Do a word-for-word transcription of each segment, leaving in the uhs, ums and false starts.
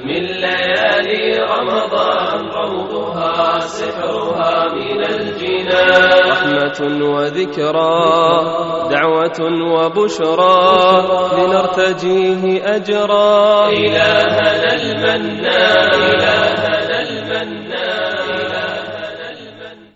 من ليالي رمضان روضها سحرها من الجنان رحمة وذكرى دعوة وبشرى لنرتجيه أجرا إلهنا المنان إلهنا المنان إلهنا المنان.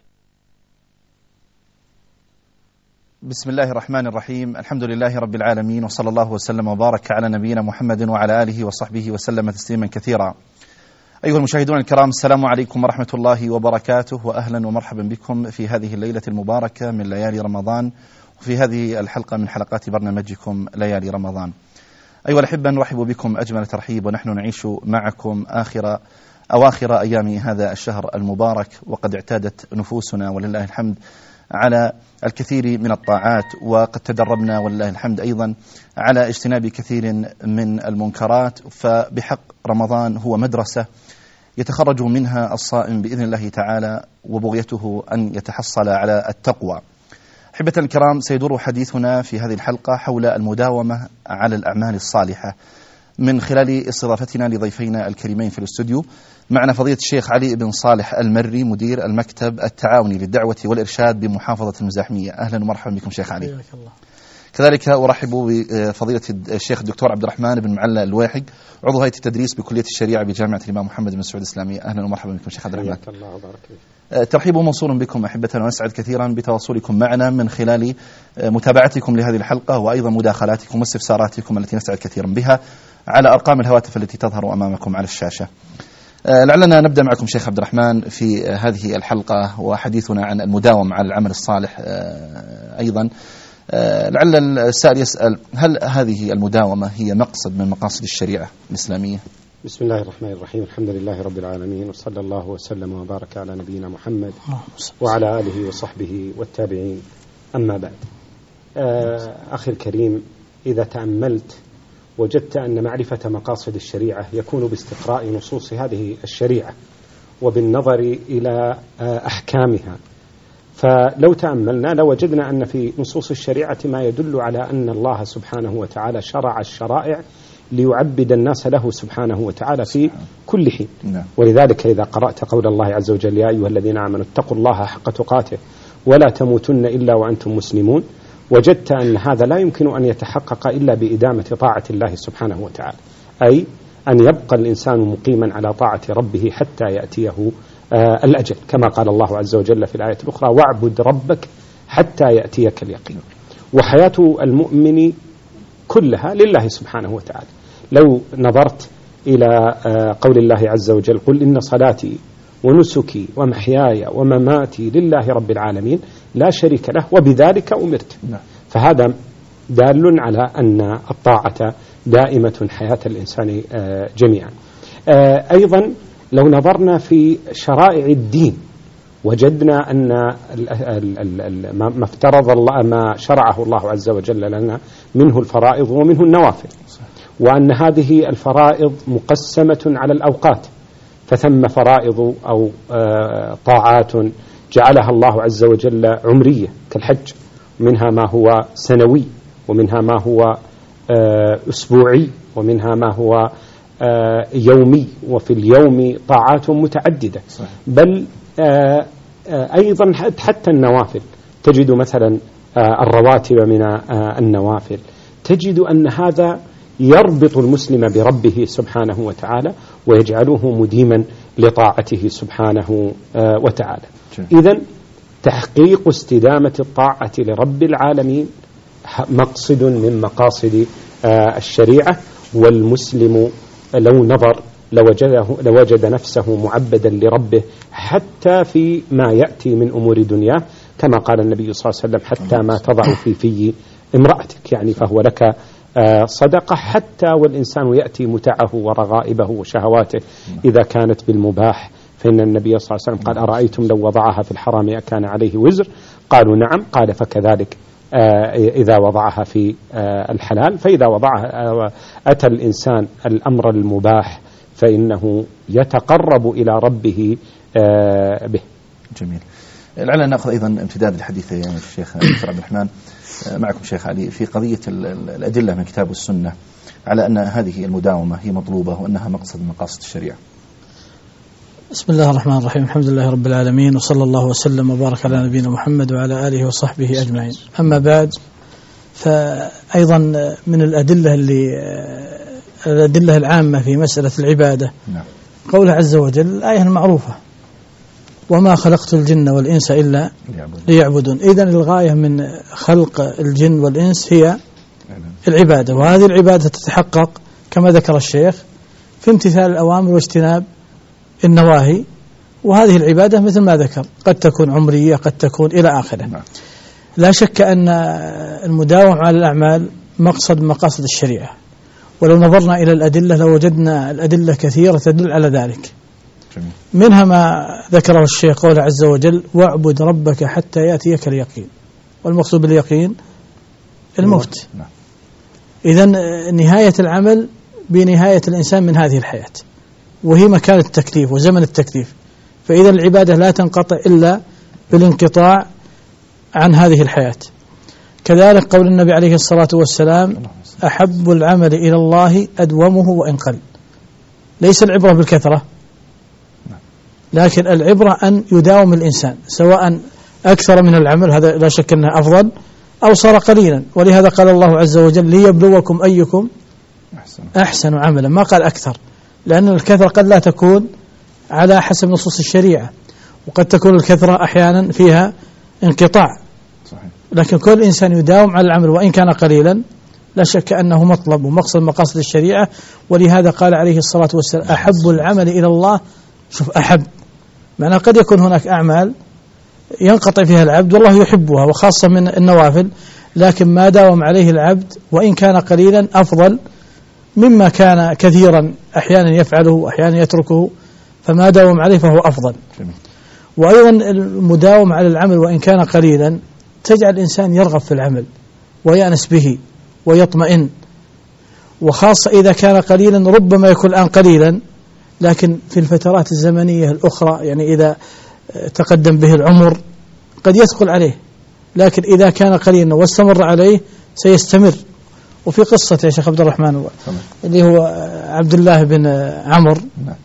بسم الله الرحمن الرحيم. الحمد لله رب العالمين، وصلى الله وسلم وبارك على نبينا محمد وعلى آله وصحبه وسلم تسليما كثيرا. أيها المشاهدون الكرام، السلام عليكم ورحمة الله وبركاته، وأهلا ومرحبا بكم في هذه الليلة المباركة من ليالي رمضان، وفي هذه الحلقة من حلقات برنامجكم ليالي رمضان. أيها الأحبة، نرحب بكم أجمل ترحيب، ونحن نعيش معكم آخر أواخر أيام هذا الشهر المبارك، وقد اعتادت نفوسنا ولله الحمد على الكثير من الطاعات، وقد تدربنا ولله الحمد أيضا على اجتناب كثير من المنكرات. فبحق رمضان هو مدرسة يتخرج منها الصائم بإذن الله تعالى، وبغيته أن يتحصل على التقوى. أحبة الكرام، سيدور حديثنا في هذه الحلقة حول المداومة على الأعمال الصالحة، من خلال استضافتنا لضيفينا الكريمين في الاستوديو. معنا فضيلة الشيخ علي بن صالح المري، مدير المكتب التعاوني للدعوة والإرشاد بمحافظة المزاحمية. أهلا ومرحبا بكم شيخ علي. الله. كذلك أرحب بفضيلة الشيخ الدكتور عبد الرحمن بن معلى الواحق، عضو هيئة التدريس بكلية الشريعة بجامعة الإمام محمد بن سعود الإسلامية. أهلا ومرحبا بكم شيخ عبد الرحمن. الله وبارك. ترحيب موصول بكم أحبتنا، ونسعد كثيرا بتواصلكم معنا من خلال متابعتكم لهذه الحلقة، وأيضا مداخلاتكم واستفساراتكم التي نسعد كثيرا بها على أرقام الهواتف التي تظهر أمامكم على الشاشة. لعلنا نبدأ معكم شيخ عبد الرحمن في هذه الحلقة وحديثنا عن المداومة على العمل الصالح. أيضا لعل السائل يسأل: هل هذه المداومة هي مقصد من مقاصد الشريعة الإسلامية؟ بسم الله الرحمن الرحيم. الحمد لله رب العالمين، وصلى الله وسلم وبارك على نبينا محمد وعلى آله وصحبه والتابعين. أما بعد، أخي الكريم، إذا تأملت وجدت أن معرفة مقاصد الشريعة يكون باستقراء نصوص هذه الشريعة وبالنظر إلى أحكامها. فلو تأملنا لوجدنا أن في نصوص الشريعة ما يدل على أن الله سبحانه وتعالى شرع الشرائع ليعبد الناس له سبحانه وتعالى في كل حين. ولذلك إذا قرأت قول الله عز وجل: يا أيها الذين آمنوا اتقوا الله حق تقاته ولا تموتن إلا وأنتم مسلمون، وجدت أن هذا لا يمكن أن يتحقق إلا بإدامة طاعة الله سبحانه وتعالى، أي أن يبقى الإنسان مقيما على طاعة ربه حتى يأتيه آه الأجل، كما قال الله عز وجل في الآية الأخرى: واعبد ربك حتى يأتيك اليقين. وحياة المؤمن كلها لله سبحانه وتعالى. لو نظرت إلى آه قول الله عز وجل: قل إن صلاتي ونسكي ومحياي ومماتي لله رب العالمين لا شريك له وبذلك أمرت. فهذا دال على أن الطاعة دائمة حياة الإنسان جميعا. أيضا لو نظرنا في شرائع الدين وجدنا أن ما افترض الله ما شرعه الله عز وجل لنا منه الفرائض ومنه النوافل، وأن هذه الفرائض مقسمة على الأوقات، فثم فرائض أو طاعات جعلها الله عز وجل عمرية كالحج، منها ما هو سنوي، ومنها ما هو أسبوعي، ومنها ما هو يومي، وفي اليوم طاعات متعددة. بل أيضا حتى النوافل، تجد مثلا الرواتب من النوافل، تجد أن هذا يربط المسلم بربه سبحانه وتعالى ويجعله مديما لطاعته سبحانه وتعالى. إذن تحقيق استدامة الطاعة لرب العالمين مقصد من مقاصد الشريعة، والمسلم لو نظر لوجده لوجد نفسه معبدا لربه حتى في ما يأتي من أمور دنياه، كما قال النبي صلى الله عليه وسلم: حتى ما تضع في في امرأتك، يعني فهو لك صدقة، حتى والإنسان يأتي متعه ورغائبه وشهواته إذا كانت بالمباح، فإن النبي صلى الله عليه وسلم قال: أرأيتم لو وضعها في الحرام أكان عليه وزر؟ قالوا: نعم. قال: فكذلك إذا وضعها في الحلال، فإذا وضعها أتى الإنسان الأمر المباح فإنه يتقرب إلى ربه به. جميل. لعلنا نأخذ أيضا امتداد الحديث يا الشيخ دكتور عبد الرحمن معكم شيخ علي في قضية الأدلة من كتاب والسنة على أن هذه المداومة هي مطلوبة وأنها مقصد من مقاصد الشريعة؟ بسم الله الرحمن الرحيم، الحمد لله رب العالمين، وصلى الله وسلم وبارك على نبينا محمد وعلى آله وصحبه أجمعين. أما بعد، فأيضا من الأدلة اللي الأدلة العامة في مسألة العبادة نعم. قوله عز وجل الآية المعروفة: وما خلقت الجن والإنس إلا ليعبدون. إذن الغاية من خلق الجن والإنس هي العبادة، وهذه العبادة تتحقق كما ذكر الشيخ في امتثال الأوامر واجتناب النواهي، وهذه العبادة مثل ما ذكر قد تكون عمرية قد تكون إلى آخره. لا شك أن المداومة على الأعمال مقصد من مقاصد الشريعة، ولو نظرنا إلى الأدلة لوجدنا الأدلة كثيرة تدل على ذلك. منها ما ذكره الشيخ قوله عز وجل: واعبد ربك حتى يأتيك اليقين. والمقصود باليقين الموت. إذن نهاية العمل بنهاية الإنسان من هذه الحياة، وهي مكان التكليف وزمن التكليف. فإذا العبادة لا تنقطع إلا بالانقطاع عن هذه الحياة. كذلك قول النبي عليه الصلاة والسلام: أحب العمل إلى الله أدومه وإن قل. ليس العبرة بالكثرة، لكن العبرة أن يداوم الإنسان، سواء أكثر من العمل، هذا لا شك أنه أفضل، أو صار قليلا. ولهذا قال الله عز وجل: ليبلوكم أيكم أحسن عملا، ما قال أكثر، لأن الكثرة قد لا تكون على حسب نصوص الشريعة، وقد تكون الكثرة أحيانا فيها انقطاع. لكن كل إنسان يداوم على العمل وإن كان قليلا لا شك أنه مطلب ومقصد مقاصد الشريعة. ولهذا قال عليه الصلاة والسلام: أحب العمل إلى الله. شوف، أحب معناه قد يكون هناك أعمال ينقطع فيها العبد والله يحبها، وخاصة من النوافل، لكن ما داوم عليه العبد وإن كان قليلا أفضل مما كان كثيرا أحيانا يفعله وأحيانا يتركه، فما داوم عليه فهو أفضل. وأيضا المداوم على العمل وإن كان قليلا تجعل الإنسان يرغب في العمل ويأنس به ويطمئن، وخاصة إذا كان قليلا ربما يكون الآن قليلا، لكن في الفترات الزمنية الأخرى يعني إذا تقدم به العمر قد يثقل عليه، لكن إذا كان قليلا واستمر عليه سيستمر. وفي قصة يا شيخ عبد الرحمن اللي هو عبد الله بن عمر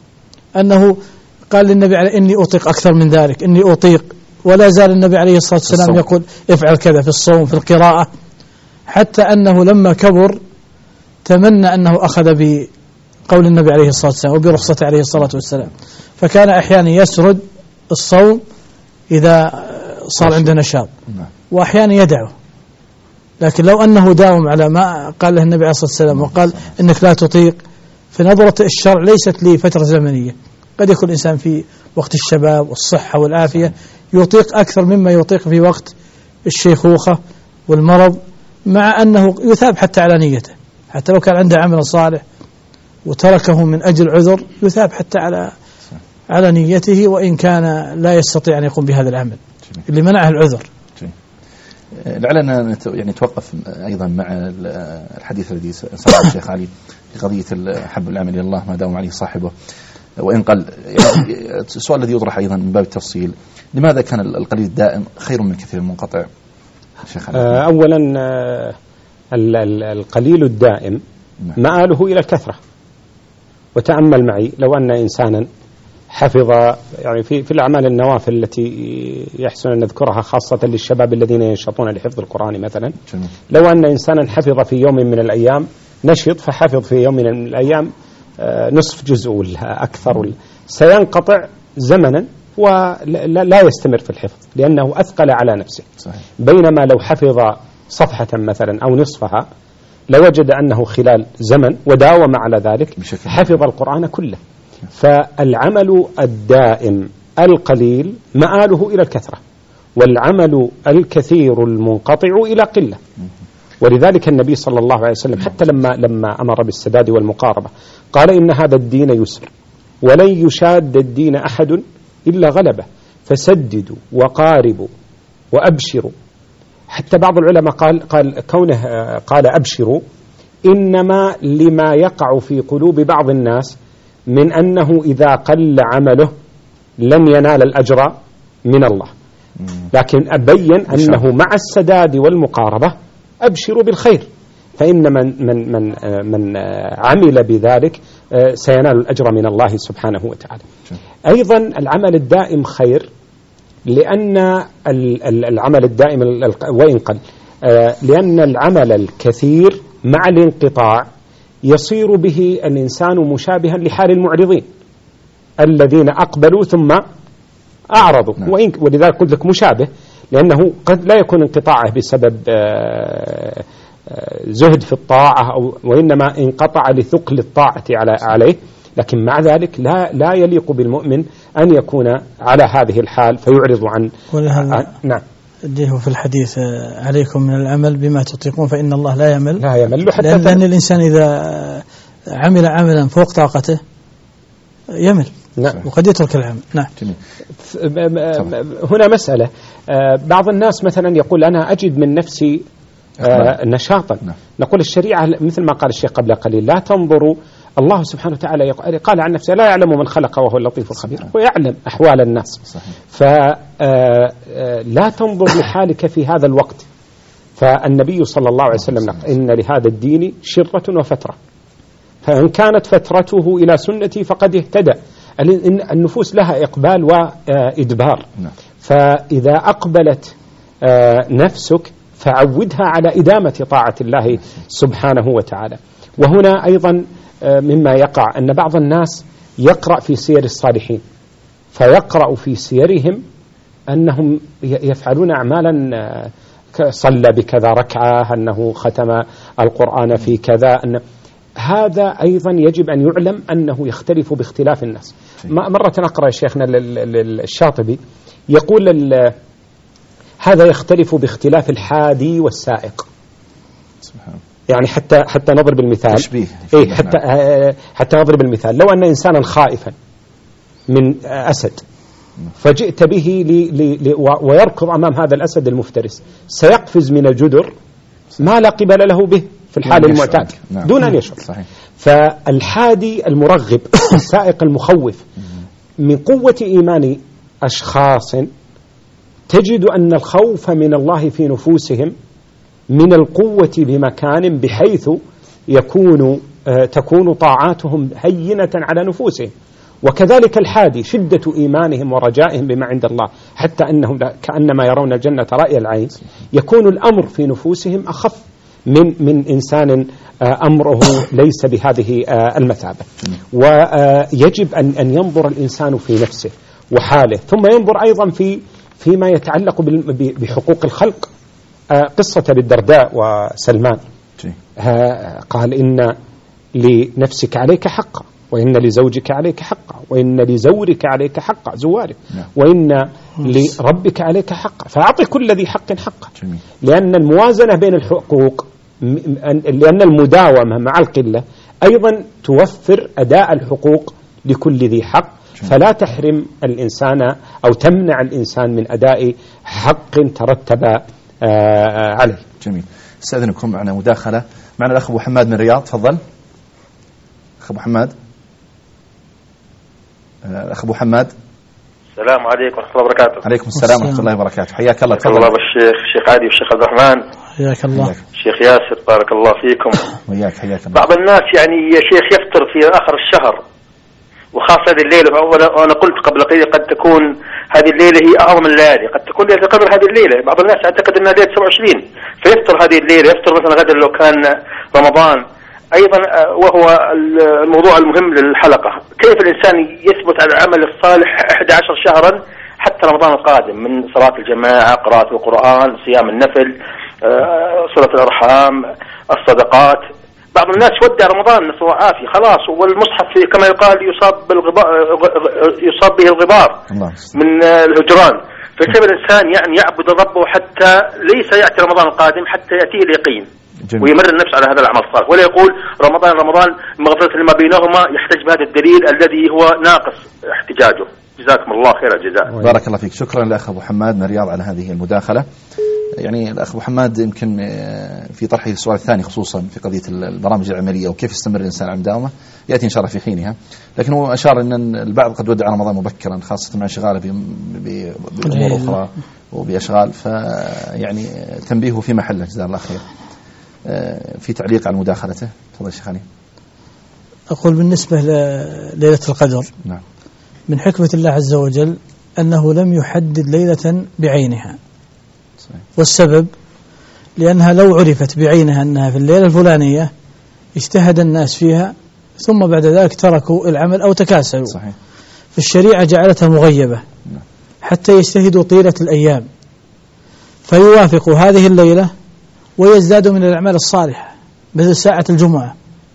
أنه قال للنبي عليه: إني أطيق أكثر من ذلك، إني أطيق، ولا زال النبي عليه الصلاة والسلام يقول: افعل كذا في الصوم في القراءة، حتى أنه لما كبر تمنى أنه أخذ بقول النبي عليه الصلاة والسلام وبرخصته عليه الصلاة والسلام، فكان أحيانا يسرد الصوم إذا صار عنده نشاط، وأحيانا يدعه. لكن لو أنه داوم على ما قال له النبي عليه الصلاة والسلام وقال إنك لا تطيق، في نظرة الشرع ليست لفترة زمنية، قد يكون الإنسان في وقت الشباب والصحة والعافية يطيق أكثر مما يطيق في وقت الشيخوخة والمرض، مع أنه يثاب حتى على نيته، حتى لو كان عنده عمل صالح وتركه من أجل عذر يثاب حتى على على نيته، وإن كان لا يستطيع أن يقوم بهذا العمل اللي منعه العذر. لعلنا يعني نتوقف أيضا مع الحديث الذي سأله الشيخ علي لقضية حب العمل إلى الله ما داوم عليه صاحبه وإن قل. يعني السؤال الذي يطرح أيضا من باب التفصيل: لماذا كان القليل الدائم خير من كثير المنقطع؟ شيخ علي. أولا القليل الدائم مآله إلى الكثرة. وتأمل معي لو أن إنسانا حفظ يعني في في الأعمال النوافل التي يحسن أن نذكرها خاصة للشباب الذين ينشطون لحفظ القرآن مثلا، لو أن إنسانا حفظ في يوم من الأيام نشط فحفظ في يوم من الأيام نصف جزء ولا أكثر، سينقطع زمنا ولا يستمر في الحفظ لأنه أثقل على نفسه. صحيح. بينما لو حفظ صفحة مثلا أو نصفها لوجد أنه خلال زمن وداوم على ذلك حفظ القرآن كله. فالعمل الدائم القليل مآله إلى الكثرة، والعمل الكثير المنقطع إلى قلة. ولذلك النبي صلى الله عليه وسلم حتى لما لما أمر بالسداد والمقاربة قال: إن هذا الدين يسر ولن يشاد الدين أحد إلا غلبه، فسددوا وقاربوا وأبشروا. حتى بعض العلماء قال قال كونه قال أبشروا إنما لما يقع في قلوب بعض الناس من أنه إذا قل عمله لن ينال الأجر من الله، لكن أبين أنه مع السداد والمقاربة أبشروا بالخير. فإن من من من من عمل بذلك سينال الأجر من الله سبحانه وتعالى. أيضا العمل الدائم خير، لأن العمل الدائم وإن قل، لأن العمل الكثير مع الانقطاع يصير به الإنسان مشابها لحال المعرضين الذين أقبلوا ثم أعرضوا. نعم. وإن ولذلك قلت لك مشابه، لأنه قد لا يكون انقطاعه بسبب زهد في الطاعة، أو وإنما انقطع لثقل الطاعة على عليه، لكن مع ذلك لا لا يليق بالمؤمن أن يكون على هذه الحال فيعرض عن, عن نعم ديه في الحديث عليكم من العمل بما تطيقون فإن الله لا يمل لا يمل حتى لأن, لأن الإنسان إذا عمل عملا فوق طاقته يمل. نعم. وقد يترك العمل. نعم. هنا مسألة، بعض الناس مثلا يقول أنا أجد من نفسي نشاطا. نعم. نقول الشريعة مثل ما قال الشيخ قبل قليل لا تنظروا، الله سبحانه وتعالى قال عن نفسه لا يعلم من خلق وهو اللطيف الخبير، ويعلم أحوال الناس. صحيح. فلا تنظر لحالك في هذا الوقت. فالنبي صلى الله عليه وسلم إن لهذا الدين شرة وفترة، فإن كانت فترته إلى سنتي فقد اهتدى. النفوس لها إقبال وإدبار. فإذا أقبلت نفسك فعودها على إدامة طاعة الله سبحانه وتعالى. وهنا أيضا مما يقع أن بعض الناس يقرأ في سير الصالحين فيقرأ في سيرهم أنهم يفعلون أعمالا، صلى بكذا ركعة، أنه ختم القرآن في كذا، أن هذا أيضا يجب أن يعلم أنه يختلف باختلاف الناس. مرة أقرأ يا شيخنا الشاطبي يقول هذا يختلف باختلاف الحادي والسائق. سبحان. يعني حتى حتى نضرب المثال. تشبيه. إيه حتى آه حتى نضرب المثال، لو أن إنسانا خائفا من أسد فجئت به لي لي لي ويركض أمام هذا الأسد المفترس، سيقفز من الجدر ما لا قبل له به في الحال المعتاد. نعم. دون أن يشعر. صحيح. فالحادي المرغب السائق المخوف من قوة إيمان أشخاص تجد أن الخوف من الله في نفوسهم من القوة بمكان بحيث يكون تكون طاعاتهم هينة على نفوسهم. وكذلك الحادي شدة إيمانهم ورجائهم بما عند الله، حتى أنهم كأنما يرون الجنة رأي العين، يكون الأمر في نفوسهم أخف من من إنسان أمره ليس بهذه المثابة. ويجب أن أن ينظر الإنسان في نفسه وحاله، ثم ينظر أيضا في فيما يتعلق بحقوق الخلق. قصة بالدرداء وسلمان، قال إن لنفسك عليك حقا، وإن لزوجك عليك حقا، وإن لزورك عليك حقا زوارك، وإن لربك عليك حقا، فأعطي كل ذي حق حقا. لأن الموازنة بين الحقوق، لأن المداومة مع القلة أيضا توفر أداء الحقوق لكل ذي حق، فلا تحرم الإنسان أو تمنع الإنسان من أداء حق ترتب آه عليه. جميل. استأذنكم معنا مداخلة، معنا الأخ أبو حماد من الرياض. تفضل أخ أبو حماد. الأخ أبو حماد. السلام عليكم ورحمة الله وبركاته. عليكم السلام ورحمة الله وبركاته. حياك الله. تفضل. الله بالشيخ الشيخ عادي والشيخ عبد الرحمن. حياك الله. الشيخ ياسر بارك الله فيكم. وياك حياك الله. بعض الناس يعني يا شيخ يفطر في آخر الشهر، وخاصة هذه الليلة، وأنا قلت قبل قليل قد تكون هذه الليلة هي أعظم الليالي، قد تكون ليلة القدر هذه الليلة. بعض الناس يعتقد أنها ليلة سبعة وعشرين فيفطر هذه الليلة، يفطر مثلا غدا لو كان رمضان. أيضا وهو الموضوع المهم للحلقة، كيف الإنسان يثبت على العمل الصالح أحد عشر شهرا حتى رمضان القادم، من صلاة الجماعة، قراءة القرآن، صيام النفل، صلة الأرحام، الصدقات. بعض الناس ودع رمضان نسوا عافية خلاص، والمصحف كما يقال يصاب بالغبار، يصاب به الغبار من الهجران. فكيف الإنسان يعني يعبد ربه حتى ليس يأتي رمضان القادم حتى يأتيه اليقين ويمر النفس على هذا العمل الصالح، ولا يقول رمضان رمضان مغفرة لما بينهما، يحتج بهذا الدليل الذي هو ناقص احتجاجه. جزاكم الله خير الجزاء. بارك الله فيك. شكرا لأخ أبو حماد من الرياض على هذه المداخلة. يعني الأخ أبو حماد يمكن في طرحه السؤال الثاني خصوصا في قضية البرامج العملية وكيف يستمر الإنسان على مداومة يأتي إن شاء الله في حينها، لكن هو أشار أن البعض قد ودع رمضان مبكرا خاصة مع شغاله بأمور أخرى وبأشغال، فيعني تنبيهه في محله جزاه الله خير. في تعليق على مداخلته. تفضل شيخ علي. أقول بالنسبة لليلة القدر، نعم، من حكمة الله عز وجل أنه لم يحدد ليلة بعينها. صحيح. والسبب لأنها لو عرفت بعينها أنها في الليلة الفلانية اجتهد الناس فيها ثم بعد ذلك تركوا العمل أو تكاسلوا. صحيح. فالشريعة جعلتها مغيبة حتى يجتهدوا طيلة الأيام فيوافقوا هذه الليلة ويزدادوا من الأعمال الصالحة، مثل ساعة الجمعة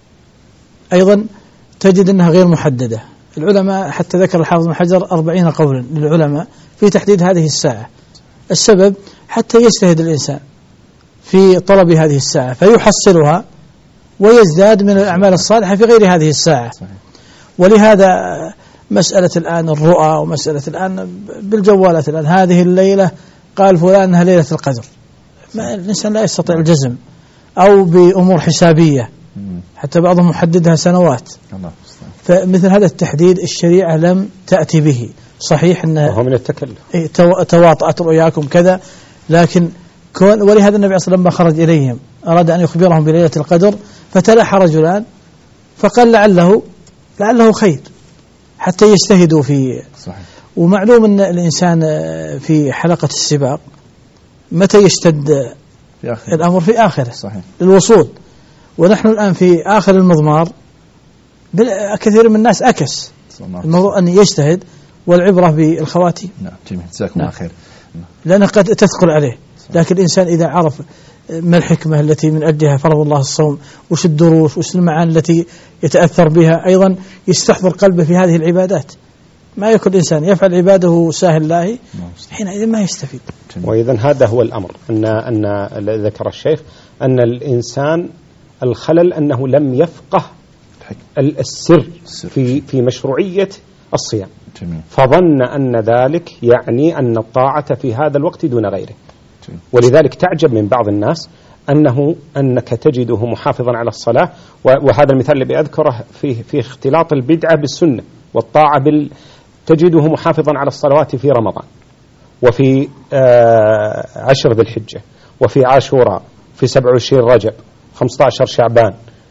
أيضا تجد أنها غير محددة. العلماء حتى ذكر الحافظ بن حجر أربعين قولا للعلماء في تحديد هذه الساعة. السبب حتى يجتهد الإنسان في طلب هذه الساعة فيحصلها ويزداد من الأعمال الصالحة في غير هذه الساعة. صحيح. ولهذا مسألة الآن الرؤى ومسألة الآن بالجوالات الآن هذه الليلة قال فلان أنها ليلة القدر، ما الإنسان لا يستطيع الجزم، أو بأمور حسابية حتى بعضهم محددها سنوات. الله. فمثل هذا التحديد الشريعة لم تأتي به. صحيح أنه وهو من التكلف، تواطأت رؤياكم كذا، لكن كون ولهذا النبي صلى الله عليه وسلم لما خرج إليهم أراد أن يخبرهم بليلة القدر فتلاحى رجلان فقال لعله لعله خير حتى يجتهدوا في. صحيح. ومعلوم أن الإنسان في حلقة السباق متى يشتد في آخر الأمر؟ في آخره. صحيح. للوصول. ونحن الآن في آخر المضمار، كثير من الناس أكس الموضوع أن يجتهد والعبرة بالخواتيم. نعم جميل، جزاكم الله خير. لأنها قد تثقل عليه. لكن الإنسان إذا عرف ما الحكمة التي من أجلها فرض الله الصوم، وش الدروس، وش المعاني التي يتأثر بها، أيضا يستحضر قلبه في هذه العبادات. ما يكون الإنسان يفعل عباده ساهل الله حينئذ ما يستفيد. وإذن هذا هو الأمر، أن أن ذكر الشيخ أن الإنسان الخلل أنه لم يفقه السر في في مشروعية الصيام. جميل. فظن أن ذلك يعني أن الطاعة في هذا الوقت دون غيره. جميل. ولذلك تعجب من بعض الناس أنه أنك تجده محافظا على الصلاة، وهذا المثال اللي بأذكره في في اختلاط البدعة بالسنة والطاعة بال تجده محافظا على الصلوات في رمضان وفي آه عشر ذي الحجة وفي عاشوراء في سبع وعشرين رجب خمسة عشر شعبان،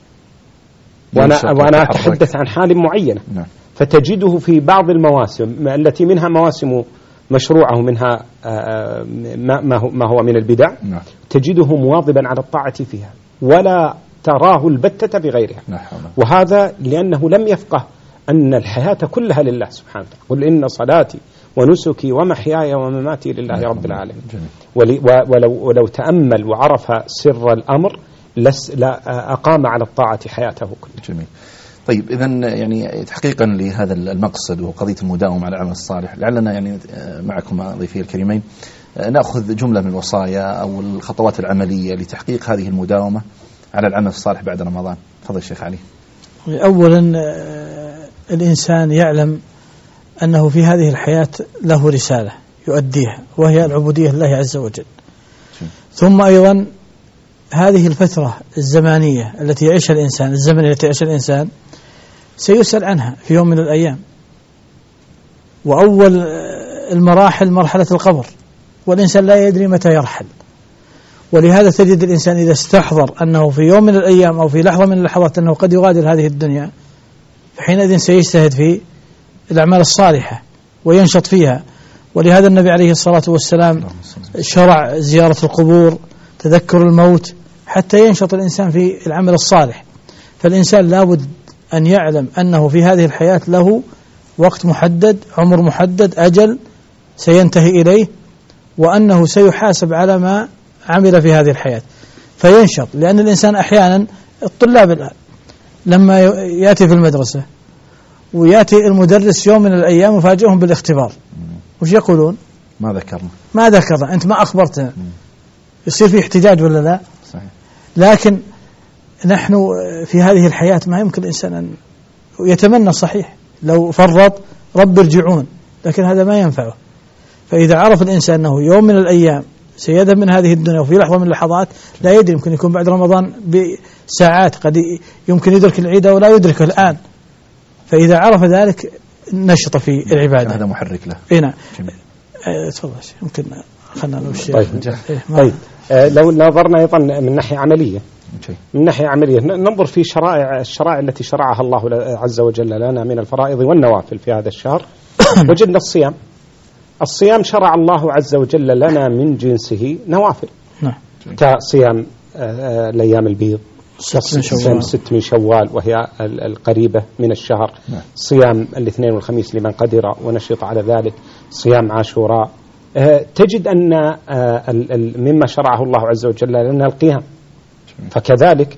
وأنا, وأنا أتحدث عن حال معينة. نعم. فتجده في بعض المواسم التي منها مواسم مشروعة ومنها آه ما, ما هو من البدع. نعم. تجده مواظبا على الطاعة فيها ولا تراه البتة بغيرها. نعم. وهذا لأنه لم يفقه أن الحياة كلها لله سبحانه وتعالى. قل إن صلاتي ونسكي ومحياي ومماتي لله رب العالمين. ولو, ولو تأمل وعرف سر الأمر لا أقام على الطاعة حياته كلها. جميل. طيب إذن يعني تحقيقا لهذا المقصد وقضية المداومة على العمل الصالح، لعلنا يعني معكم ضيفي الكريمين نأخذ جملة من الوصايا أو الخطوات العملية لتحقيق هذه المداومة على العمل الصالح بعد رمضان. تفضل الشيخ علي. أولا الإنسان يعلم أنه في هذه الحياة له رسالة يؤديها وهي العبودية لله عز وجل. ثم أيضا هذه الفترة الزمانية التي يعيشها الإنسان، الزمن التي يعيشها الإنسان سيسأل عنها في يوم من الأيام. وأول المراحل مرحلة القبر، والإنسان لا يدري متى يرحل. ولهذا تجد الإنسان إذا استحضر أنه في يوم من الأيام أو في لحظة من اللحظات أنه قد يغادر هذه الدنيا، فحينئذ سيجتهد في الأعمال الصالحة وينشط فيها. ولهذا النبي عليه الصلاة والسلام شرع زيارة القبور، تذكر الموت، حتى ينشط الإنسان في العمل الصالح. فالإنسان لابد أن يعلم أنه في هذه الحياة له وقت محدد، عمر محدد، أجل سينتهي إليه، وأنه سيحاسب على ما عمل في هذه الحياة فينشط. لأن الإنسان أحيانا الطلاب الآن لما يأتي في المدرسة ويأتي المدرس يوم من الأيام وفاجئهم بالاختبار، وش يقولون؟ ما ذكرنا ما ذكرنا أنت ما أخبرتنا. يصير في احتجاج ولا لا؟ صحيح. لكن نحن في هذه الحياة ما يمكن الإنسان أن يتمنى، صحيح لو فرط رب ارجعون، لكن هذا ما ينفعه. فإذا عرف الإنسان أنه يوم من الأيام سيذهب من هذه الدنيا وفي لحظة من اللحظات لا يدري، يمكن يكون بعد رمضان بساعات، قد يمكن يدرك العيد ولا يدركه الآن. فإذا عرف ذلك نشط في العبادة. هذا محرك له. هنا تفضل يمكن خلنا نمشي. طيب, طيب. آه لو نظرنا أيضا من ناحية عملية، من ناحية عملية ننظر في شرائع الشرائع التي شرعها الله عز وجل لنا من الفرائض والنوافل في هذا الشهر. وجدنا الصيام الصيام شرع الله عز وجل لنا من جنسه نوافل كصيام الأيام البيض، صيام ست من شوال وهي القريبة من الشهر، صيام الاثنين والخميس لمن قدر ونشط على ذلك، صيام عاشوراء. تجد أن مما شرعه الله عز وجل لنا القيام. فكذلك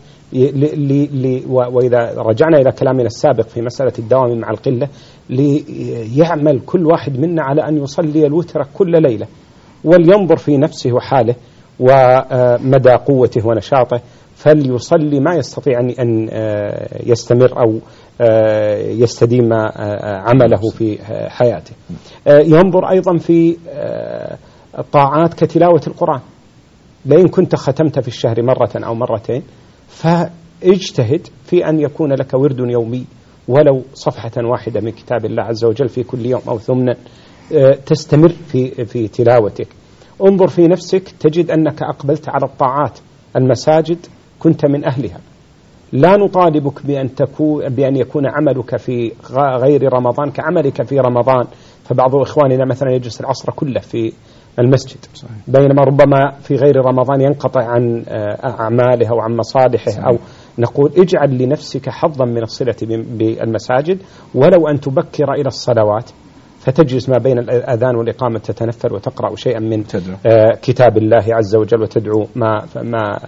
وإذا رجعنا إلى كلامنا السابق في مسألة الدوام مع القلة، ليعمل كل واحد منا على أن يصلي الوتر كل ليلة، ولينظر في نفسه وحاله ومدى قوته ونشاطه، فليصلي ما يستطيع أن يستمر أو يستديم عمله في حياته. ينظر أيضا في الطاعات كتلاوة القرآن، لئن كنت ختمت في الشهر مرة أو مرتين فاجتهد في أن يكون لك ورد يومي ولو صفحة واحدة من كتاب الله عز وجل في كل يوم أو ثمنا تستمر في في تلاوتك. انظر في نفسك تجد أنك أقبلت على الطاعات، المساجد كنت من أهلها. لا نطالبك بأن تكون بأن يكون عملك في غير رمضان كعملك في رمضان، فبعض إخواننا مثلا يجلس العصر كله في المسجد، بينما ربما في غير رمضان ينقطع عن أعماله أو عن مصالحه. أو نقول اجعل لنفسك حظا من الصلة بالمساجد، ولو أن تبكر إلى الصلوات فتجلس ما بين الأذان والإقامة تتنفل وتقرأ شيئا من كتاب الله عز وجل وتدعو ما ما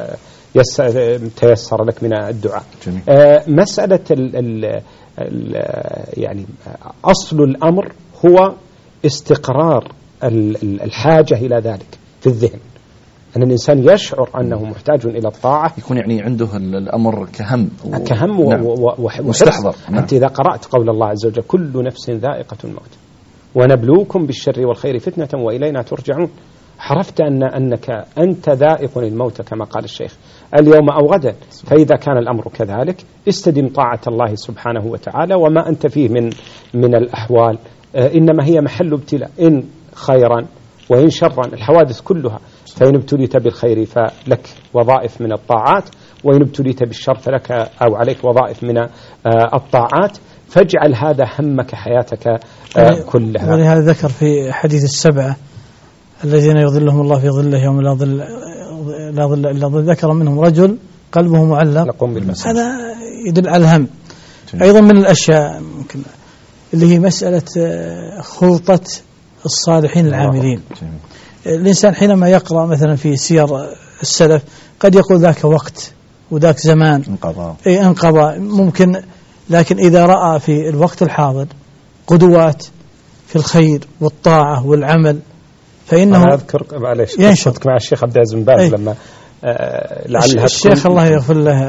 تيسر لك من الدعاء. مسألة ال ال ال يعني أصل الأمر هو استقرار الحاجة إلى ذلك في الذهن، أن الإنسان يشعر أنه محتاج إلى الطاعة، يكون يعني عنده الأمر كهم و... كهم و... نعم. ومستحضر. نعم. أنت إذا قرأت قول الله عز وجل كل نفس ذائقة الموت ونبلوكم بالشر والخير فتنة وإلينا ترجعون، عرفت أن أنك أنت ذائق الموت كما قال الشيخ اليوم أو غدا. فإذا كان الأمر كذلك استدم طاعة الله سبحانه وتعالى، وما أنت فيه من من الأحوال إنما هي محل ابتلاء، إن خيرا وإن شرا، الحوادث كلها. فإن ابتليت بالخير فلك وظائف من الطاعات، وإن ابتليت بالشر فلك أو عليك وظائف من الطاعات. فاجعل هذا همك حياتك كلها. ولهذا ذكر في حديث السبعة الذين يظلهم الله في ظله يوم لا ظل لا ظل إلا ظل، ذكر منهم رجل قلبه معلق، هذا يدل على الهم. أيضا من الأشياء ممكن اللي هي مسألة خلطة الصالحين العاملين. الإنسان حينما يقرأ مثلا في سير السلف قد يقول ذاك وقت وذاك زمان انقضى، اي انقضى ممكن، لكن إذا رأى في الوقت الحاضر قدوات في الخير والطاعة والعمل فإنه أنا أذكر ينشط مع الشيخ عبد العزيز بن باز لما آه لعلها الشيخ الله يغفر له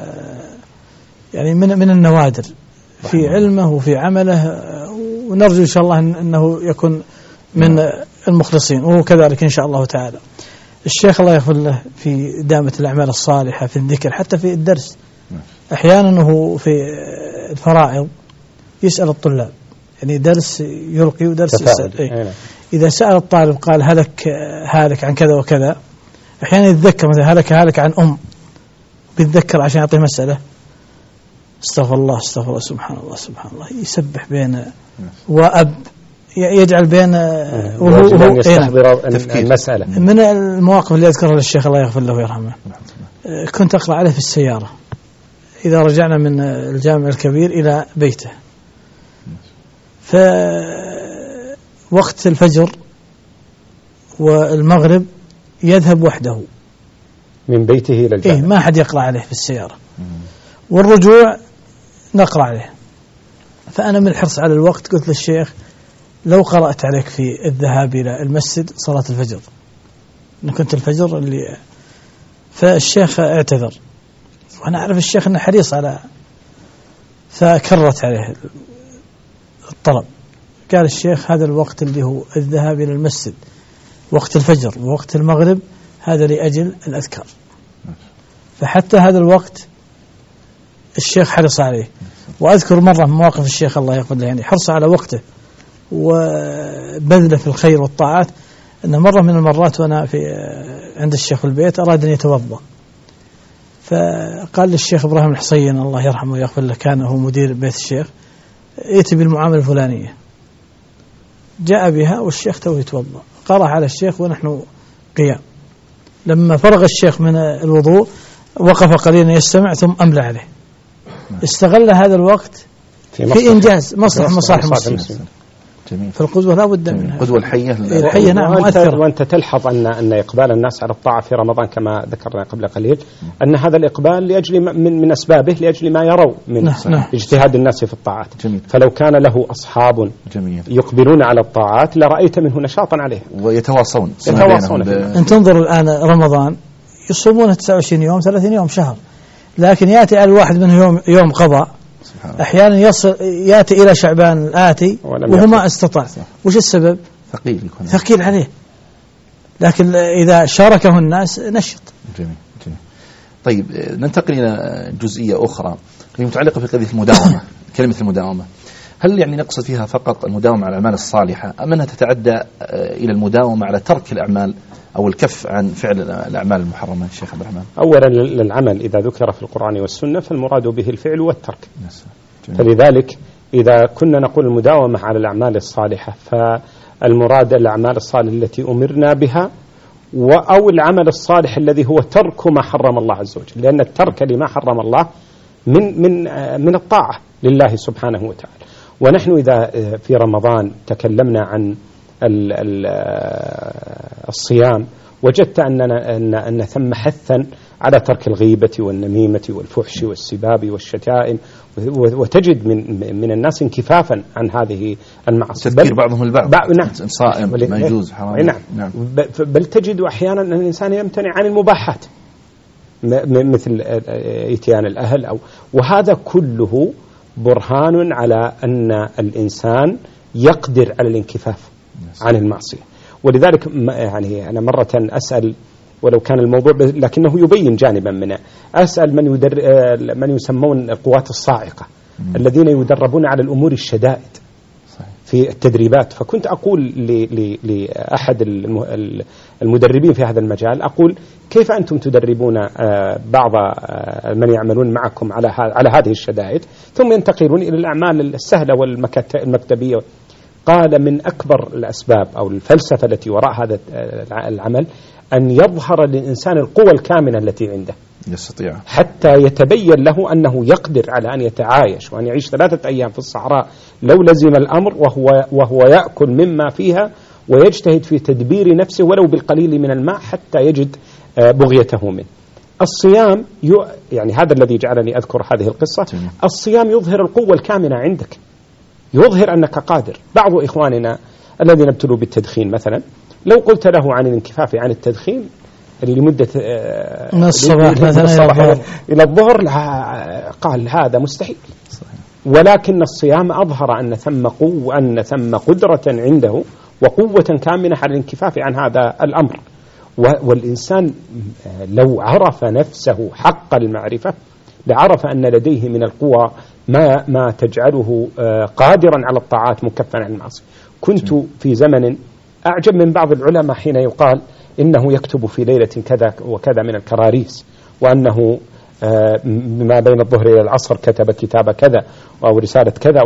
يعني من من النوادر في علمه وفي عمله، ونرجو إن شاء الله أنه يكون من المخلصين، وهو كذلك إن شاء الله تعالى. الشيخ الله يغفر له في دامة الأعمال الصالحة في الذكر، حتى في الدرس أحيانا هو في الفرائض يسأل الطلاب، يعني درس يلقي ودرس يسأل. إيه؟ إذا سأل الطالب قال هلك هالك عن كذا وكذا، أحيانا يتذكر مثلا هلك هالك عن أم، بيتذكر عشان يعطيه مسألة، استغفر الله استغفر الله سبحان الله سبحان الله، يسبح بين وأب، يجعل بين وهو يستحضر المسألة. من المواقف اللي أذكرها للشيخ الله يغفر له ويرحمه، كنت أقرأ عليه في السيارة إذا رجعنا من الجامع الكبير إلى بيته، فوقت الفجر والمغرب يذهب وحده من بيته إلى الجامع، إيه ما حد يقرأ عليه في السيارة، والرجوع نقرأ عليه. فأنا من الحرص على الوقت قلت للشيخ لو قرأت عليك في الذهاب إلى المسجد صلاة الفجر، أنا كنت الفجر اللي، فالشيخ اعتذر، وأنا أعرف الشيخ أنه حريص على، فكرت عليه الطلب. قال الشيخ هذا الوقت اللي هو الذهاب إلى المسجد وقت الفجر ووقت المغرب هذا لأجل الأذكار، فحتى هذا الوقت الشيخ حرص عليه. وأذكر مرة من مواقف الشيخ الله يغفر له يعني حرص على وقته وبذله في الخير والطاعات، أن مرة من المرات وأنا في عند الشيخ في البيت أراد أن يتوضأ، فقال للشيخ إبراهيم الحصين الله يرحمه ويغفر له، كان هو مدير بيت الشيخ، ائت بالمعاملة الفلانية. جاء بها والشيخ تو يتوضأ، قرأ على الشيخ ونحن قيام. لما فرغ الشيخ من الوضوء وقف قليلا يستمع ثم أملى عليه. استغل هذا الوقت في, في إنجاز مصلحة مصالح المسلمين. جميل. فالقدوة لا بد منها، القدوة الحية الحية نعم وأنت, مؤثرة. وأنت تلحظ أن أن إقبال الناس على الطاعة في رمضان كما ذكرنا قبل قليل، أن هذا الإقبال لأجل من من أسبابه لأجل ما يروا من نعم. اجتهاد الناس في الطاعات. جميل. فلو كان له أصحاب جميل. يقبلون على الطاعات لرأيت منه نشاطا عليها ويتواصون يتواصون ب... أن تنظر الآن رمضان يصومون تسعة وعشرين يوم ثلاثين يوم شهر، لكن يأتي على الواحد منه يوم يوم قضاء، أحيانا يصل يأتي إلى شعبان الآتي وهو ما استطاع. وش السبب؟ ثقيل يكون ثقيل عليه، لكن إذا شاركه الناس نشط. جميل. جميل. طيب ننتقل إلى جزئية أخرى متعلقة في قضية المداومة. كلمة المداومة هل يعني نقصد فيها فقط المداومة على الأعمال الصالحة، أم أنها تتعدى إلى المداومة على ترك الأعمال أو الكف عن فعل الأعمال المحرمة؟ الشيخ عبد الرحمن. أولا للعمل إذا ذكر في القرآن والسنة فالمراد به الفعل والترك. فلذلك إذا كنا نقول المداومة على الأعمال الصالحة فالمراد الأعمال الصالحة التي أمرنا بها، أو العمل الصالح الذي هو ترك ما حرم الله عز وجل، لأن الترك لما حرم الله من من من الطاعة لله سبحانه وتعالى. ونحن إذا في رمضان تكلمنا عن الصيام وجدت أننا أن أن ثم حثا على ترك الغيبة والنميمة والفحش والسباب والشتائم، وتجد من من الناس انكفافا عن هذه المعاصي، تذكير بعضهم البعض. نعم. صائم ما يجوز حرام. نعم. نعم. بل تجد أحيانا أن الإنسان يمتنع عن المباحات مثل إتيان الأهل أو، وهذا كله برهان على أن الإنسان يقدر على الانكفاف عن المعصية. ولذلك يعني أنا مرة أسأل، ولو كان الموضوع لكنه يبين جانبا منه، أسأل من يدر من يسمون القوات الصاعقة مم. الذين يدربون على الأمور الشدائد صحيح. في التدريبات. فكنت أقول لأحد المدربين في هذا المجال، أقول كيف أنتم تدربون بعض من يعملون معكم على على هذه الشدائد ثم ينتقلون إلى الأعمال السهلة والمكتبية؟ قال من أكبر الأسباب أو الفلسفة التي وراء هذا العمل أن يظهر للإنسان القوة الكامنة التي عنده يستطيع، حتى يتبين له أنه يقدر على أن يتعايش وأن يعيش ثلاثة أيام في الصحراء لو لزم الأمر، وهو, وهو يأكل مما فيها ويجتهد في تدبير نفسه ولو بالقليل من الماء حتى يجد بغيته منه. الصيام يعني هذا الذي جعلني أذكر هذه القصة. الصيام يظهر القوة الكامنة عندك، يظهر أنك قادر. بعض إخواننا الذين ابتلوا بالتدخين مثلا، لو قلت له عن الانكفاف عن التدخين لمدة من الصباح مثلا إلى الظهر قال هذا مستحيل. ولكن الصيام أظهر أن ثم قوة، أن ثم قدرة عنده وقوة كامنة على الانكفاف عن هذا الأمر. والإنسان لو عرف نفسه حق المعرفة لعرف أن لديه من القوى ما ما تجعله قادرا على الطاعات مكفا عن المعاصي. كنت في زمن أعجب من بعض العلماء حين يقال إنه يكتب في ليلة كذا وكذا من الكراريس، وأنه ما بين الظهر إلى العصر كتب كتاب كذا أو رسالة كذا.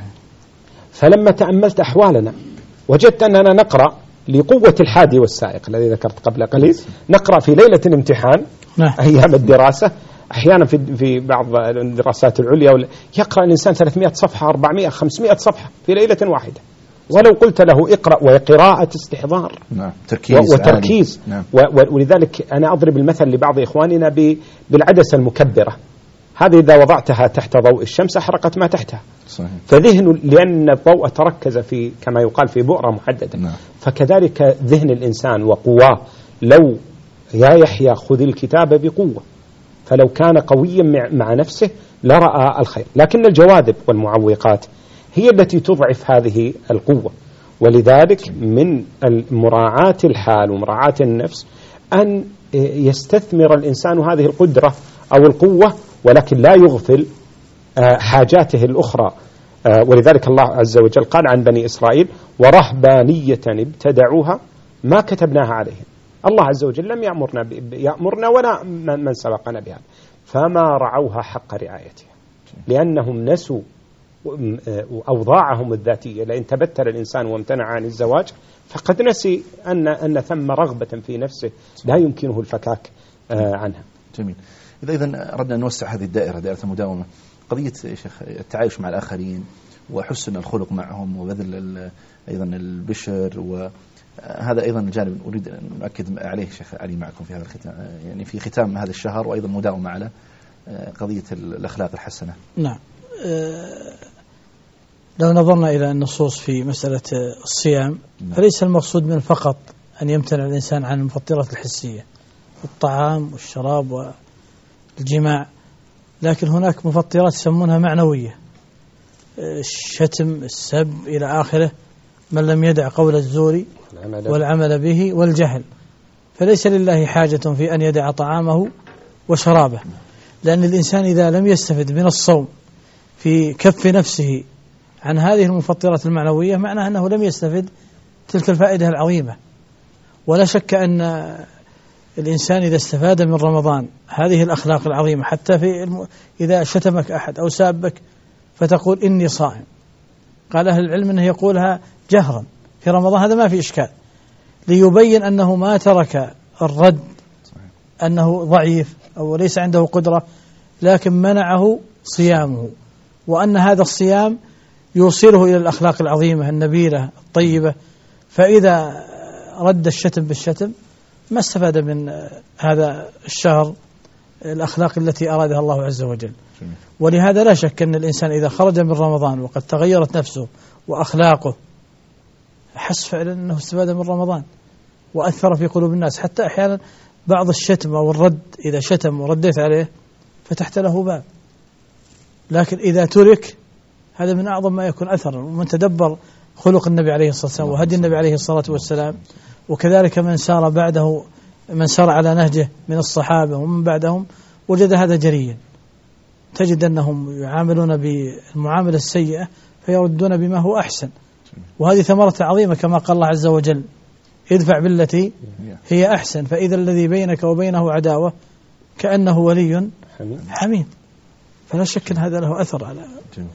فلما تأملت أحوالنا وجدت أننا نقرأ لقوة الحادي والسائق الذي ذكرت قبل قليل، نقرأ في ليلة الامتحان أيام الدراسة، أحيانا في في بعض الدراسات العليا يقرأ الإنسان ثلاثمائة صفحة أربعمائة خمسمائة صفحة في ليلة واحدة. ولو قلت له اقرأ وقراءة استحضار نعم. تركيز وتركيز نعم. ولذلك أنا أضرب المثل لبعض إخواننا بالعدسة المكبرة، هذه إذا وضعتها تحت ضوء الشمس أحرقت ما تحتها صحيح. فذهن لأن الضوء تركز في كما يقال في بؤرة محددة نعم. فكذلك ذهن الإنسان وقواه. لو يا يحيى خذ الكتاب بقوة، فلو كان قويا مع نفسه لرأى الخير. لكن الجواذب والمعوقات هي التي تضعف هذه القوة. ولذلك من مراعاة الحال ومراعاة النفس أن يستثمر الإنسان هذه القدرة أو القوة، ولكن لا يغفل حاجاته الأخرى. ولذلك الله عز وجل قال عن بني إسرائيل ورهبانية ابتدعوها ما كتبناها عليهم. الله عز وجل لم يأمرنا يأمرنا ولا من سبقنا بها، فما رعوها حق رعايتها، لأنهم نسوا أوضاعهم الذاتية. لأن تبتل الإنسان وامتنع عن الزواج فقد نسي أن أن ثم رغبة في نفسه لا يمكنه الفكاك عنها. جميل. إذا إذن أردنا أن نوسع هذه الدائرة، دائرة المداومة، قضية شيخ التعايش مع الآخرين وحسن الخلق معهم وبذل أيضا البشر، وهذا أيضا الجانب أريد أن نؤكد عليه شيخ علي معكم في هذا الختام، يعني في ختام هذا الشهر، وأيضا مداومة على قضية الأخلاق الحسنة. نعم. لو نظرنا إلى النصوص في مسألة الصيام فليس المقصود من فقط أن يمتنع الإنسان عن المفطرات الحسية، الطعام والشراب والجماع، لكن هناك مفطرات يسمونها معنوية، الشتم، السب إلى آخره، من لم يدع قول الزور والعمل به والجهل، فليس لله حاجة في أن يدع طعامه وشرابه، لأن الإنسان إذا لم يستفد من الصوم في كف نفسه عن هذه المفطرات المعنوية معناه أنه لم يستفد تلك الفائدة العظيمة. ولا شك أن الإنسان إذا استفاد من رمضان هذه الأخلاق العظيمة، حتى في الم... إذا شتمك أحد أو سابك فتقول إني صائم، قال أهل العلم أنه يقولها جهرا في رمضان، هذا ما في إشكال، ليبين أنه ما ترك الرد أنه ضعيف أو ليس عنده قدرة، لكن منعه صيامه، وأن هذا الصيام يوصله إلى الأخلاق العظيمة النبيلة الطيبة، فإذا رد الشتم بالشتم ما استفاد من هذا الشهر الأخلاق التي أرادها الله عز وجل. ولهذا لا شك أن الإنسان إذا خرج من رمضان وقد تغيرت نفسه وأخلاقه حس فعلا أنه استفاد من رمضان وأثر في قلوب الناس، حتى أحيانا بعض الشتم أو الرد، إذا شتم ورديت عليه فتحت له باب، لكن إذا ترك هذا من أعظم ما يكون أثرا. ومن تدبر خلق النبي عليه الصلاة والسلام وهدي النبي عليه الصلاة والسلام، وكذلك من سار بعده، من سار على نهجه من الصحابة ومن بعدهم، وجد هذا جريا، تجد أنهم يعاملون بالمعاملة السيئة فيردون بما هو أحسن، وهذه ثمرة عظيمة كما قال الله عز وجل ادفع بالتي هي أحسن فإذا الذي بينك وبينه عداوة كأنه ولي حميم. فلا شك أن هذا له أثر على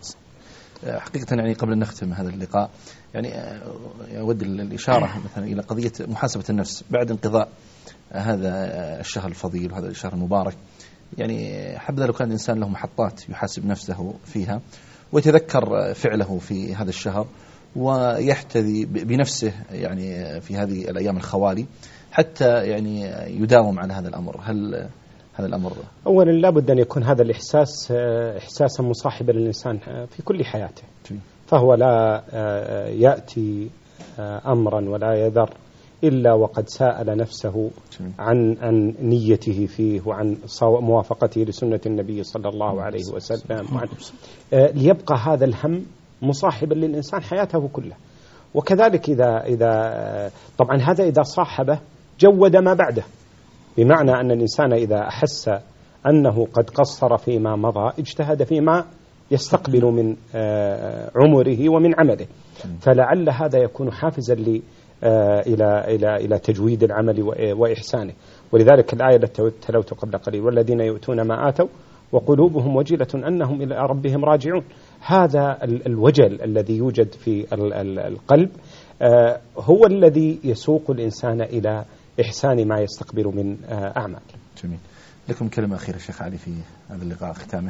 حقيقة. يعني قبل أن نختم هذا اللقاء يعني أود الإشارة مثلا إلى قضية محاسبة النفس بعد انقضاء هذا الشهر الفضيل وهذا الشهر المبارك. يعني حبذا لو كان الإنسان له محطات يحاسب نفسه فيها ويتذكر فعله في هذا الشهر ويحتذي بنفسه يعني في هذه الأيام الخوالي حتى يعني يداوم على هذا الأمر. هل هذا الأمر أولا لابد أن يكون هذا الإحساس إحساسا مصاحبا للإنسان في كل حياته، فهو لا يأتي أمرا ولا يذر إلا وقد سأل نفسه عن عن نيته فيه وعن موافقته لسنة النبي صلى الله عليه وسلم، وعن ليبقى هذا الهم مصاحبا للإنسان حياته كلها. وكذلك إذا إذا طبعا هذا إذا صاحبه جود ما بعده، بمعنى أن الإنسان إذا أحس أنه قد قصر فيما مضى اجتهد فيما يستقبل من عمره ومن عمله، فلعل هذا يكون حافزا لي إلى إلى إلى تجويد العمل وإحسانه. ولذلك الآية التي تلوت قبل قليل والذين يؤتون ما آتوا وقلوبهم وجلة أنهم إلى ربهم راجعون، هذا الوجل الذي يوجد في القلب هو الذي يسوق الإنسان إلى إحسان ما يستقبل من أعمال. جميل. لكم كلمة أخيرة شيخ علي في هذا اللقاء ختامه.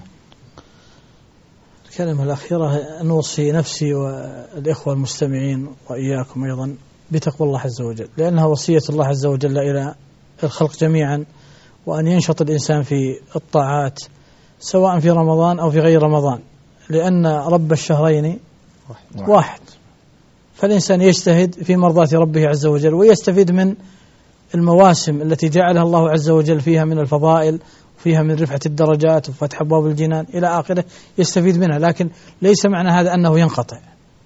الكلمة الأخيرة أن أوصي نفسي والإخوة المستمعين وإياكم أيضا بتقوى الله عز وجل، لأنها وصية الله عز وجل إلى الخلق جميعا، وأن ينشط الإنسان في الطاعات سواء في رمضان أو في غير رمضان، لأن رب الشهرين واحد, واحد. فالإنسان يجتهد في مرضاة ربه عز وجل ويستفيد من المواسم التي جعلها الله عز وجل فيها من الفضائل، فيها من رفعة الدرجات وفتح أبواب الجنان إلى آخره، يستفيد منها، لكن ليس معنى هذا أنه ينقطع.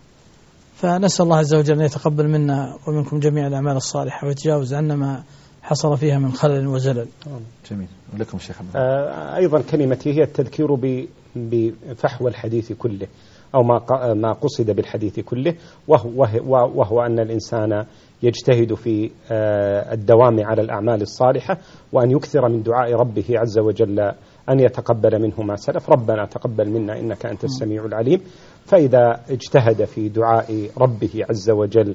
فنسأل الله عز وجل أن يتقبل منا ومنكم جميع الأعمال الصالحة ويتجاوز عنا ما حصل فيها من خلل وزلل. جميل. ولكم شيخ آه أيضا كلمتي هي التذكير بفحوى الحديث كله أو ما ما قصد بالحديث كله، وهو, وهو أن الإنسان يجتهد في الدوام على الأعمال الصالحة، وأن يكثر من دعاء ربه عز وجل أن يتقبل منه ما سلف. ربنا تقبل منا إنك أنت السميع العليم. فإذا اجتهد في دعاء ربه عز وجل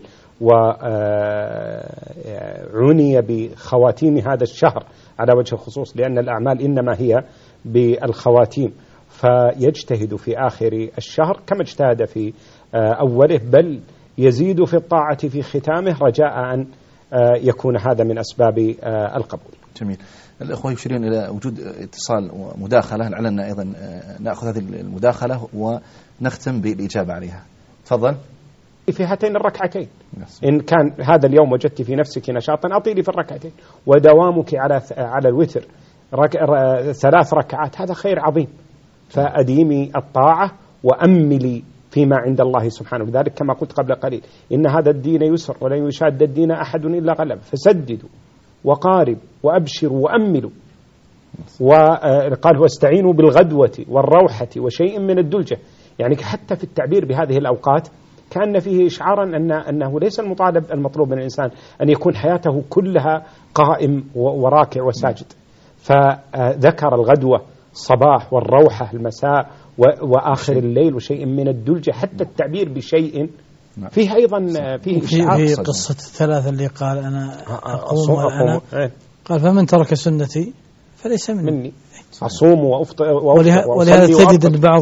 وعني بخواتيم هذا الشهر على وجه الخصوص، لأن الأعمال إنما هي بالخواتيم، فيجتهد في آخر الشهر كما اجتهد في أوله، بل يزيد في الطاعة في ختامه رجاء أن يكون هذا من أسباب القبول. جميل. الأخوة يشيرون إلى وجود اتصال ومداخلة، لعلنا أيضا نأخذ هذه المداخلة ونختم بالإجابة عليها. تفضل. في هاتين الركعتين إن كان هذا اليوم وجدت في نفسك نشاطا أطيلي في الركعتين، ودوامك على على الوتر رك... ثلاث ركعات هذا خير عظيم، فأديمي الطاعة وأملي فيما عند الله سبحانه. لذلك كما قلت قبل قليل إن هذا الدين يسر ولن يشاد الدين أحد إلا غلب، فسددوا وقارب وأبشروا وأملوا. وقال واستعينوا بالغدوة والروحة وشيء من الدلجة، يعني حتى في التعبير بهذه الأوقات كان فيه إشعارا أن أنه ليس المطالب المطلوب من الإنسان أن يكون حياته كلها قائم وراكع وساجد، فذكر الغدوة الصباح والروحة المساء وآخر الليل وشيء من الدلجة، حتى التعبير بشيء فيه أيضا فيه إشعار. في قصة الثلاثة اللي قال أنا أقوم وأنا قال فمن ترك سنتي فليس مني, مني. أصوم وأفطر ولهذا تجد أن بعض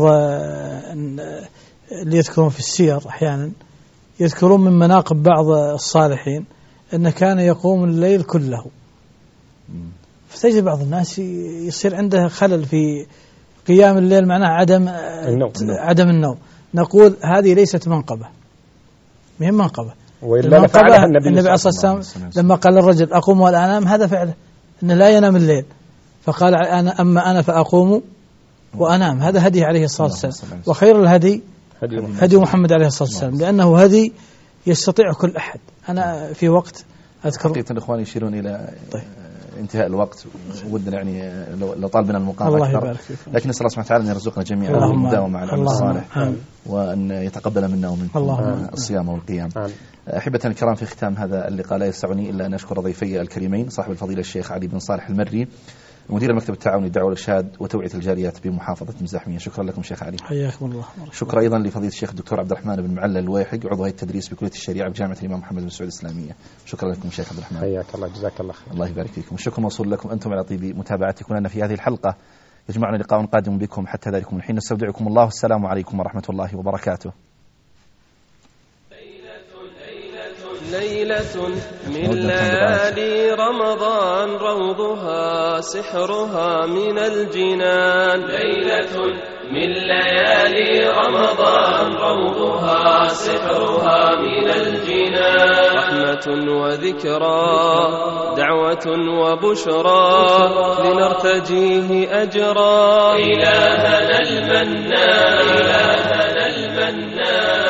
اللي يذكرون في السير أحيانا يذكرون من مناقب بعض الصالحين أنه كان يقوم الليل كله، فتجد بعض الناس يصير عنده خلل في قيام الليل، معناه عدم النوم. عدم النوم. نقول هذه ليست منقبة، مهم منقبة. المنقبة النبي عليه الصلاة والسلام لما قال الرجل أقوم ولا أنام هذا فعله، أنه لا ينام الليل، فقال أنا أما أنا فأقوم وأنام. هذا هدي عليه الصلاة والسلام، وخير الهدي هدي محمد عليه الصلاة والسلام، لأنه هدي يستطيع كل أحد. أنا في وقت أذكر حقيقة الإخوان يشيرون إلى طيب. انتهاء الوقت، ودنا يعني لو طالبنا المقام أكثر، لكن نسأل الله سبحانه وتعالى أن يرزقنا جميعا المداومة على العمل الصالح، وأن يتقبل منا ومنكم الصيام والقيام. أحبة الكرام، في ختام هذا اللقاء لا يسعني إلا أن أشكر ضيفي الكريمين صاحب الفضيلة الشيخ علي بن صالح المري، مدير المكتب التعاوني للدعوة والإرشاد وتوعية الجاليات بمحافظة مزاحمية. شكرا لكم شيخ علي. حياكم الله. شكرا أيضا لفضيلة الشيخ الدكتور عبد الرحمن بن معلى الويحق، عضو هيئة التدريس بكلية الشريعة بجامعة الإمام محمد بن سعود الإسلامية. شكرا لكم شيخ عبد الرحمن. حياك الله، جزاك الله خير. الله يبارك فيكم. الشكر موصول لكم أنتم على طيب متابعتكم لنا في هذه الحلقة. يجمعنا لقاء قادم بكم، حتى ذلكم الحين نستودعكم الله، والسلام عليكم ورحمة الله وبركاته. ليلة من ليالي رمضان روضها سحرها من الجنان، ليلة من ليالي رمضان روضها سحرها من الجنان، رحمة وذكرى دعوة وبشرى لنرتجيه أجرا. إلهنا المنان، إلهنا المنان.